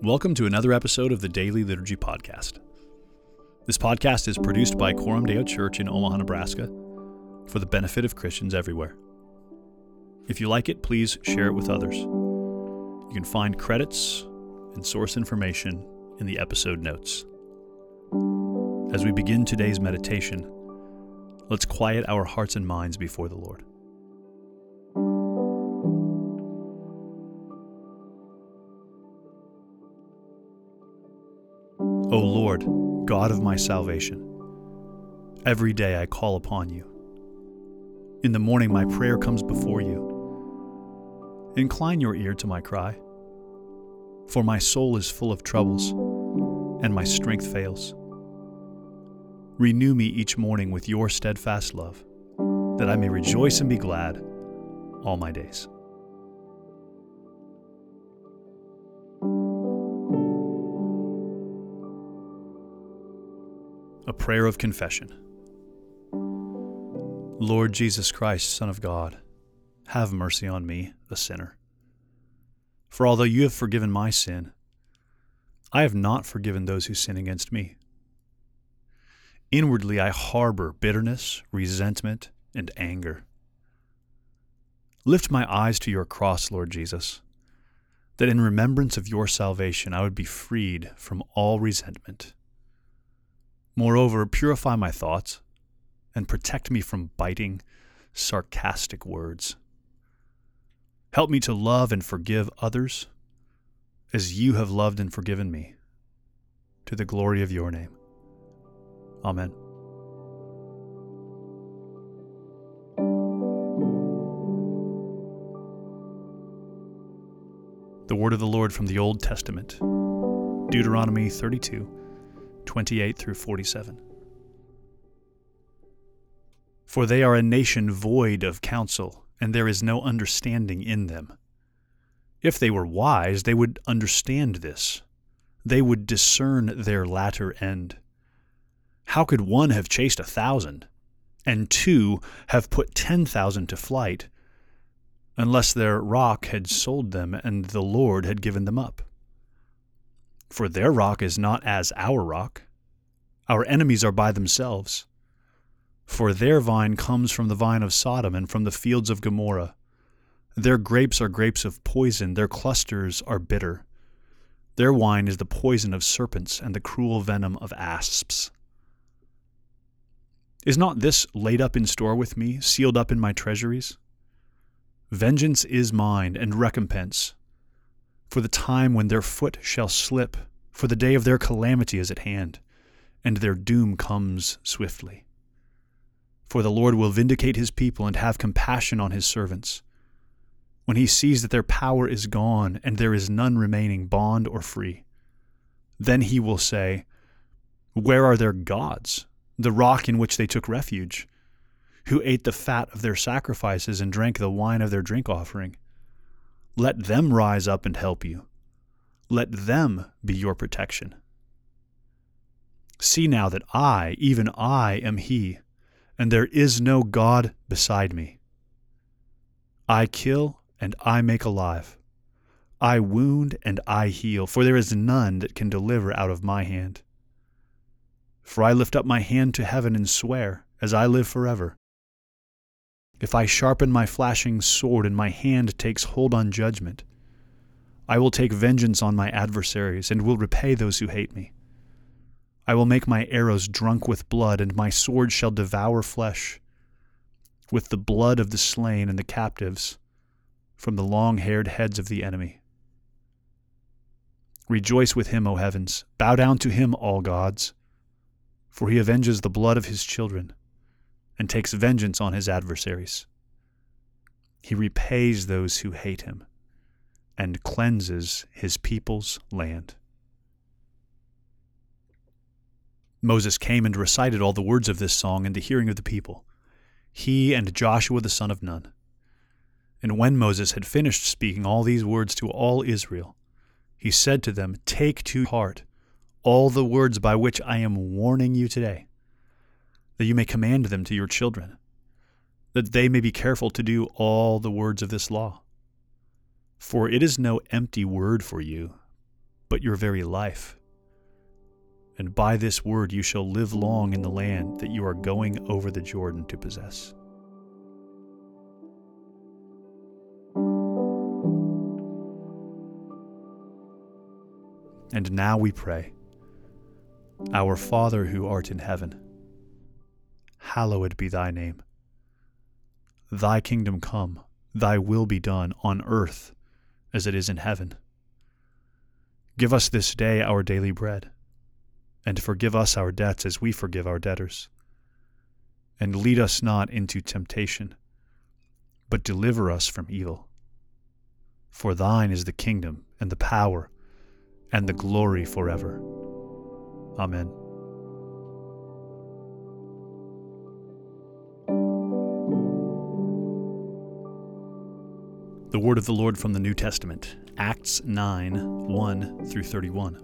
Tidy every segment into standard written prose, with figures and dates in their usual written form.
Welcome to another episode of the Daily Liturgy Podcast. This podcast is produced by Coram Deo Church in Omaha, Nebraska, for the benefit of Christians everywhere. If you like it, please share it with others. You can find credits and source information in the episode notes. As we begin today's meditation, let's quiet our hearts and minds before the Lord. O Lord, God of my salvation, every day I call upon you. In the morning my prayer comes before you. Incline your ear to my cry, for my soul is full of troubles, and my strength fails. Renew me each morning with your steadfast love, that I may rejoice and be glad all my days. A prayer of confession. Lord Jesus Christ, Son of God, have mercy on me, a sinner. For although you have forgiven my sin, I have not forgiven those who sin against me. Inwardly I harbor bitterness, resentment, and anger. Lift my eyes to your cross, Lord Jesus, that in remembrance of your salvation I would be freed from all resentment. Moreover, purify my thoughts and protect me from biting, sarcastic words. Help me to love and forgive others as you have loved and forgiven me, to the glory of your name. Amen. The word of the Lord from the Old Testament, Deuteronomy 32, 28 through 47. For they are a nation void of counsel, and there is no understanding in them. If they were wise, they would understand this. They would discern their latter end. How could one have chased 1,000, and two have put 10,000 to flight, unless their rock had sold them and the Lord had given them up? For their rock is not as our rock. Our enemies are by themselves. For their vine comes from the vine of Sodom and from the fields of Gomorrah. Their grapes are grapes of poison, their clusters are bitter. Their wine is the poison of serpents and the cruel venom of asps. Is not this laid up in store with me, sealed up in my treasuries? Vengeance is mine, and recompense. For the time when their foot shall slip, for the day of their calamity is at hand, and their doom comes swiftly. For the Lord will vindicate his people and have compassion on his servants, when he sees that their power is gone, and there is none remaining, bond or free. Then he will say, where are their gods, the rock in which they took refuge, who ate the fat of their sacrifices and drank the wine of their drink offering? Let them rise up and help you. Let them be your protection. See now that I, even I, am he, and there is no God beside me. I kill and I make alive. I wound and I heal, for there is none that can deliver out of my hand. For I lift up my hand to heaven and swear, as I live forever. If I sharpen my flashing sword and my hand takes hold on judgment, I will take vengeance on my adversaries and will repay those who hate me. I will make my arrows drunk with blood, and my sword shall devour flesh, with the blood of the slain and the captives from the long-haired heads of the enemy. Rejoice with him, O heavens, bow down to him, all gods, for he avenges the blood of his children and takes vengeance on his adversaries. He repays those who hate him and cleanses his people's land. Moses came and recited all the words of this song in the hearing of the people, he and Joshua the son of Nun. And when Moses had finished speaking all these words to all Israel, he said to them, take to heart all the words by which I am warning you today, that you may command them to your children, that they may be careful to do all the words of this law. For it is no empty word for you, but your very life. And by this word you shall live long in the land that you are going over the Jordan to possess. And now we pray, Our Father who art in heaven, hallowed be thy name. Thy kingdom come, thy will be done on earth as it is in heaven. Give us this day our daily bread, and forgive us our debts as we forgive our debtors. And lead us not into temptation, but deliver us from evil. For thine is the kingdom, and the power, and the glory forever. Amen. The word of the Lord from the New Testament, Acts 9, 1 through 31.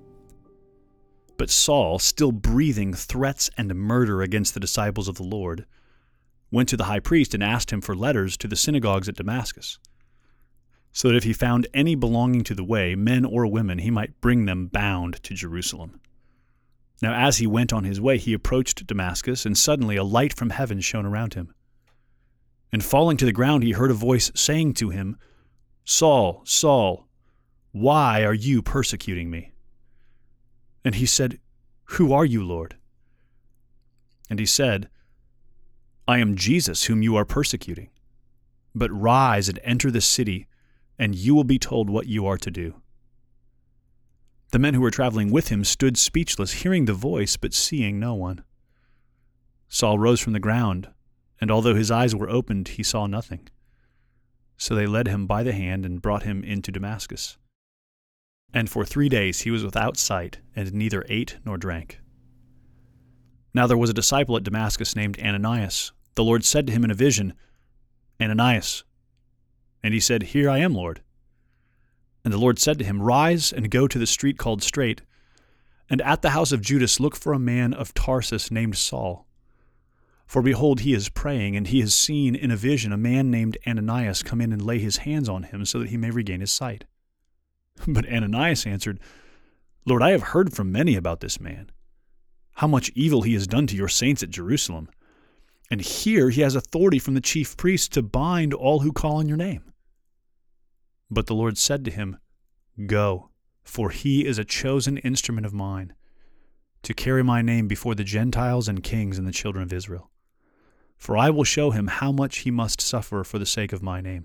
But Saul, still breathing threats and murder against the disciples of the Lord, went to the high priest and asked him for letters to the synagogues at Damascus, so that if he found any belonging to the way, men or women, he might bring them bound to Jerusalem. Now as he went on his way, he approached Damascus, and suddenly a light from heaven shone around him. And falling to the ground, he heard a voice saying to him, Saul, Saul, why are you persecuting me? And he said, Who are you, Lord? And he said, I am Jesus whom you are persecuting. But rise and enter the city, and you will be told what you are to do. The men who were traveling with him stood speechless, hearing the voice, but seeing no one. Saul rose from the ground, and although his eyes were opened, he saw nothing. So they led him by the hand and brought him into Damascus. And for 3 days he was without sight, and neither ate nor drank. Now there was a disciple at Damascus named Ananias. The Lord said to him in a vision, Ananias. And he said, Here I am, Lord. And the Lord said to him, Rise and go to the street called Straight, and at the house of Judas look for a man of Tarsus named Saul. For behold, he is praying, and he has seen in a vision a man named Ananias come in and lay his hands on him so that he may regain his sight. But Ananias answered, Lord, I have heard from many about this man, how much evil he has done to your saints at Jerusalem. And here he has authority from the chief priests to bind all who call on your name. But the Lord said to him, Go, for he is a chosen instrument of mine, to carry my name before the Gentiles and kings and the children of Israel. For I will show him how much he must suffer for the sake of my name.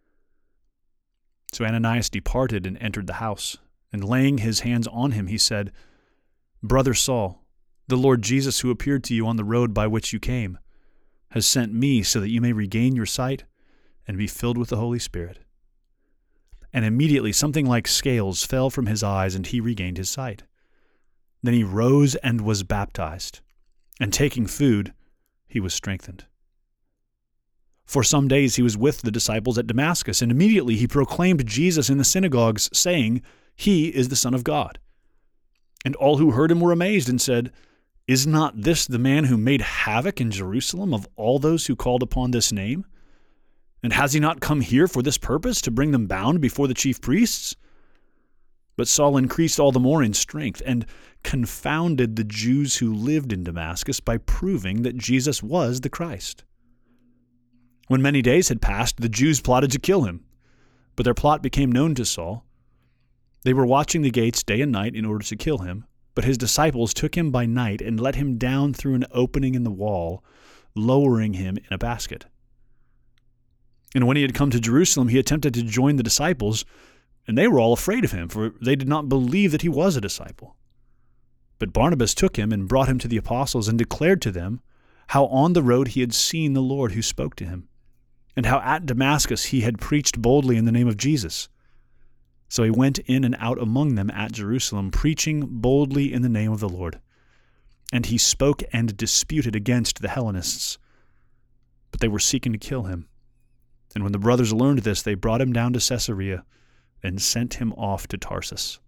So Ananias departed and entered the house, and laying his hands on him, he said, Brother Saul, the Lord Jesus, who appeared to you on the road by which you came, has sent me so that you may regain your sight and be filled with the Holy Spirit. And immediately something like scales fell from his eyes, and he regained his sight. Then he rose and was baptized, and taking food, he was strengthened. For some days he was with the disciples at Damascus, and immediately he proclaimed Jesus in the synagogues, saying, He is the Son of God. And all who heard him were amazed and said, Is not this the man who made havoc in Jerusalem of all those who called upon this name? And has he not come here for this purpose, to bring them bound before the chief priests? But Saul increased all the more in strength, and confounded the Jews who lived in Damascus by proving that Jesus was the Christ. When many days had passed, the Jews plotted to kill him, but their plot became known to Saul. They were watching the gates day and night in order to kill him, but his disciples took him by night and let him down through an opening in the wall, lowering him in a basket. And when he had come to Jerusalem, he attempted to join the disciples, and they were all afraid of him, for they did not believe that he was a disciple. But Barnabas took him and brought him to the apostles and declared to them how on the road he had seen the Lord who spoke to him, and how at Damascus he had preached boldly in the name of Jesus. So he went in and out among them at Jerusalem, preaching boldly in the name of the Lord. And he spoke and disputed against the Hellenists, but they were seeking to kill him. And when the brothers learned this, they brought him down to Caesarea and sent him off to Tarsus.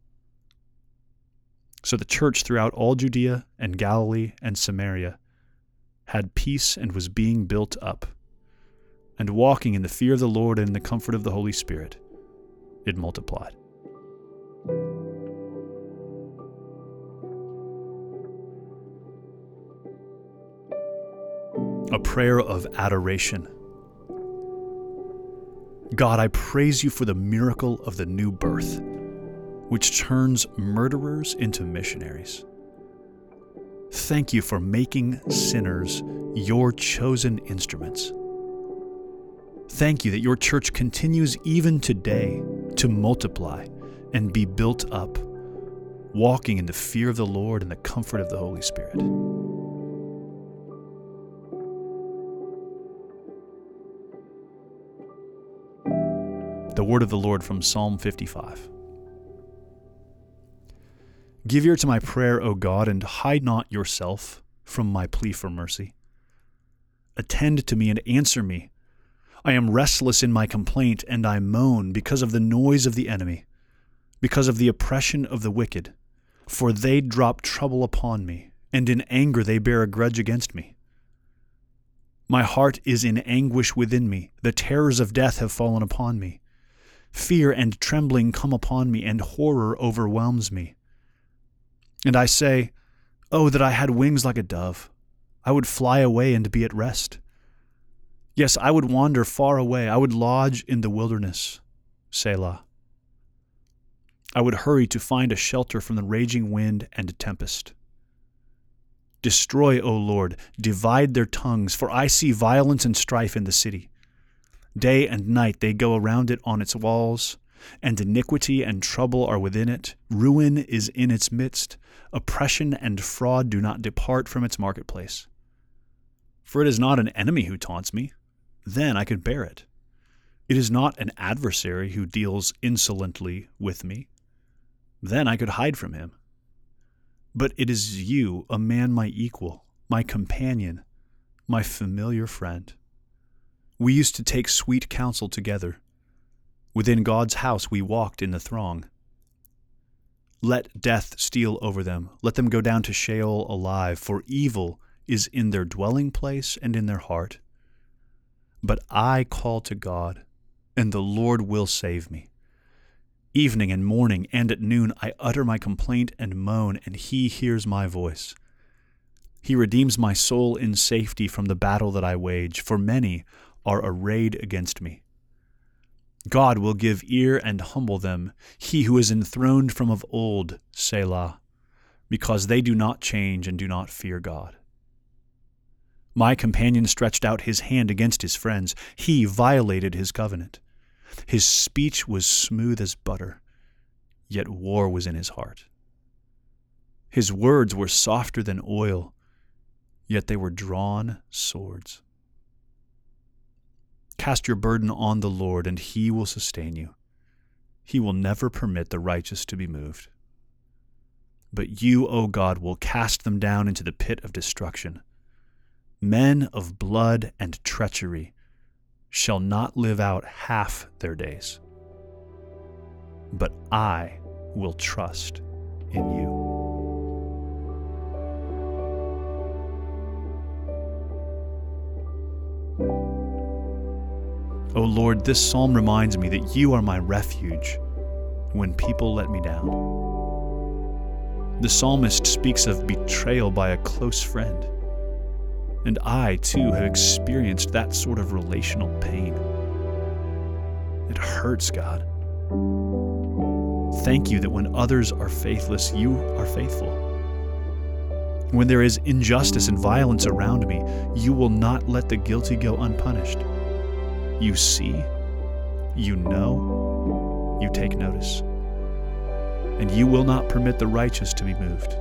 So the church throughout all Judea and Galilee and Samaria had peace and was being built up, and walking in the fear of the Lord and in the comfort of the Holy Spirit, it multiplied. A prayer of adoration. God, I praise you for the miracle of the new birth, which turns murderers into missionaries. Thank you for making sinners your chosen instruments. Thank you that your church continues even today to multiply and be built up, walking in the fear of the Lord and the comfort of the Holy Spirit. The word of the Lord from Psalm 55. Give ear to my prayer, O God, and hide not yourself from my plea for mercy. Attend to me and answer me. I am restless in my complaint, and I moan because of the noise of the enemy, because of the oppression of the wicked. For they drop trouble upon me, and in anger they bear a grudge against me. My heart is in anguish within me. The terrors of death have fallen upon me. Fear and trembling come upon me, and horror overwhelms me. And I say, Oh, that I had wings like a dove! I would fly away and be at rest. Yes, I would wander far away. I would lodge in the wilderness. Selah. I would hurry to find a shelter from the raging wind and tempest. Destroy, O Lord, divide their tongues, for I see violence and strife in the city. Day and night they go around it on its walls, and iniquity and trouble are within it. Ruin is in its midst. Oppression and fraud do not depart from its marketplace. For it is not an enemy who taunts me, then I could bear it. It is not an adversary who deals insolently with me, then I could hide from him. But it is you, a man my equal, my companion, my familiar friend. We used to take sweet counsel together. Within God's house we walked in the throng. Let death steal over them. Let them go down to Sheol alive, for evil is in their dwelling place and in their heart. But I call to God, and the Lord will save me. Evening and morning and at noon I utter my complaint and moan, and he hears my voice. He redeems my soul in safety from the battle that I wage, for many are arrayed against me. God will give ear and humble them, he who is enthroned from of old, Selah, because they do not change and do not fear God. My companion stretched out his hand against his friends. He violated his covenant. His speech was smooth as butter, yet war was in his heart. His words were softer than oil, yet they were drawn swords. Cast your burden on the Lord, and he will sustain you. He will never permit the righteous to be moved. But you, O God, will cast them down into the pit of destruction. Men of blood and treachery shall not live out half their days. But I will trust in you. O Lord, this psalm reminds me that you are my refuge when people let me down. The psalmist speaks of betrayal by a close friend. And I, too, have experienced that sort of relational pain. It hurts, God. Thank you that when others are faithless, you are faithful. When there is injustice and violence around me, you will not let the guilty go unpunished. You see, you know, you take notice. And you will not permit the righteous to be moved.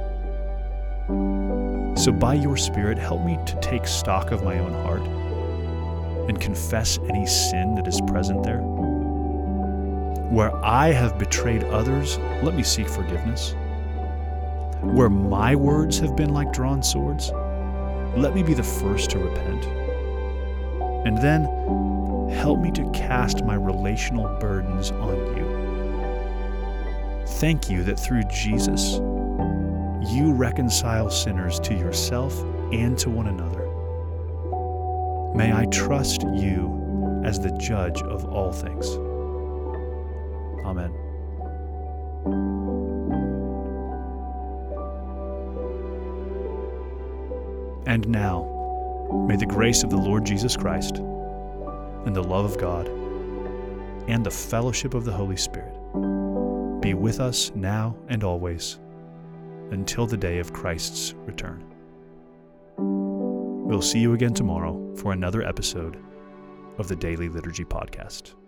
So by your Spirit, help me to take stock of my own heart and confess any sin that is present there. Where I have betrayed others, let me seek forgiveness. Where my words have been like drawn swords, let me be the first to repent. And then help me to cast my relational burdens on you. Thank you that through Jesus, you reconcile sinners to yourself and to one another. May I trust you as the judge of all things. Amen. And now, May the grace of the Lord Jesus Christ and the love of God and the fellowship of the Holy Spirit be with us now and always until the day of Christ's return. We'll see you again tomorrow for another episode of the Daily Liturgy Podcast.